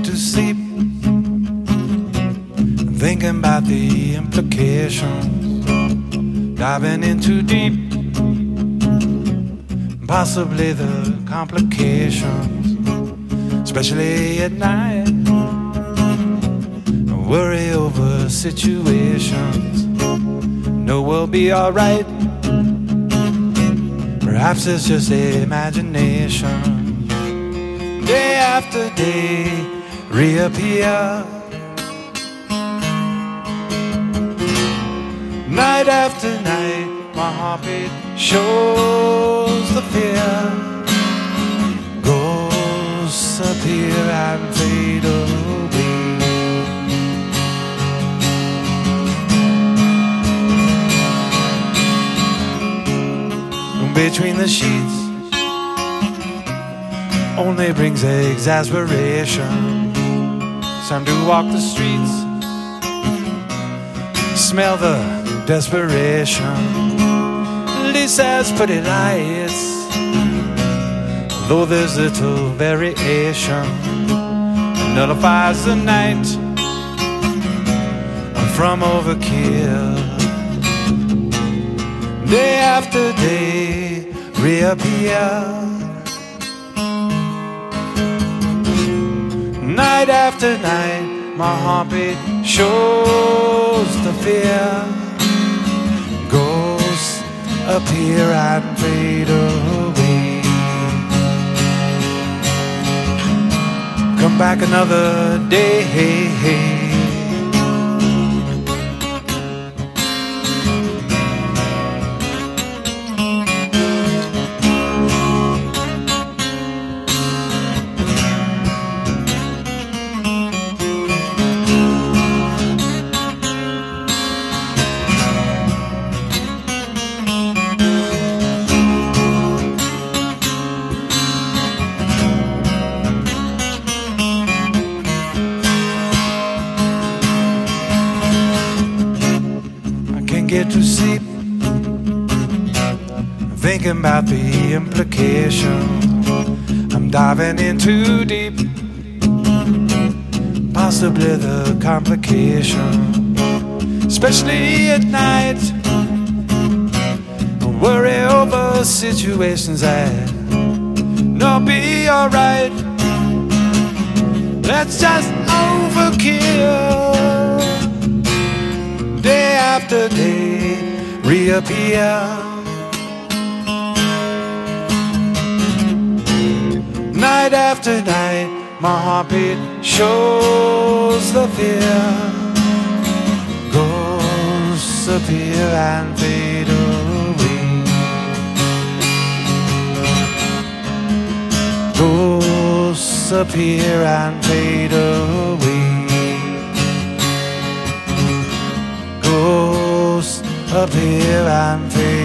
get to sleep, thinking about the implications, diving in too deep, possibly the complications, especially at night. Worry over situations, know we'll be alright. Perhaps it's just imagination. Day after day reappear, night after night my heartbeat shows the fear. Ghosts appear and fade away. Between the sheets only brings exasperation. It's time to walk the streets, smell the desperation. Lisa's pretty lights, though there's little variation, nullifies the night from overkill. Day after day reappear, night after night my heartbeat shows the fear. Ghosts appear and fade away. Come back another day. Get to sleep, thinking about the implications. I'm diving in too deep, possibly the complication, especially at night. I worry over situations that not be alright. That's just overkill. Day after day reappear, night after night my heartbeat shows the fear. Ghosts appear and fade away. Ghosts appear and fade away. Ghosts appear and fade.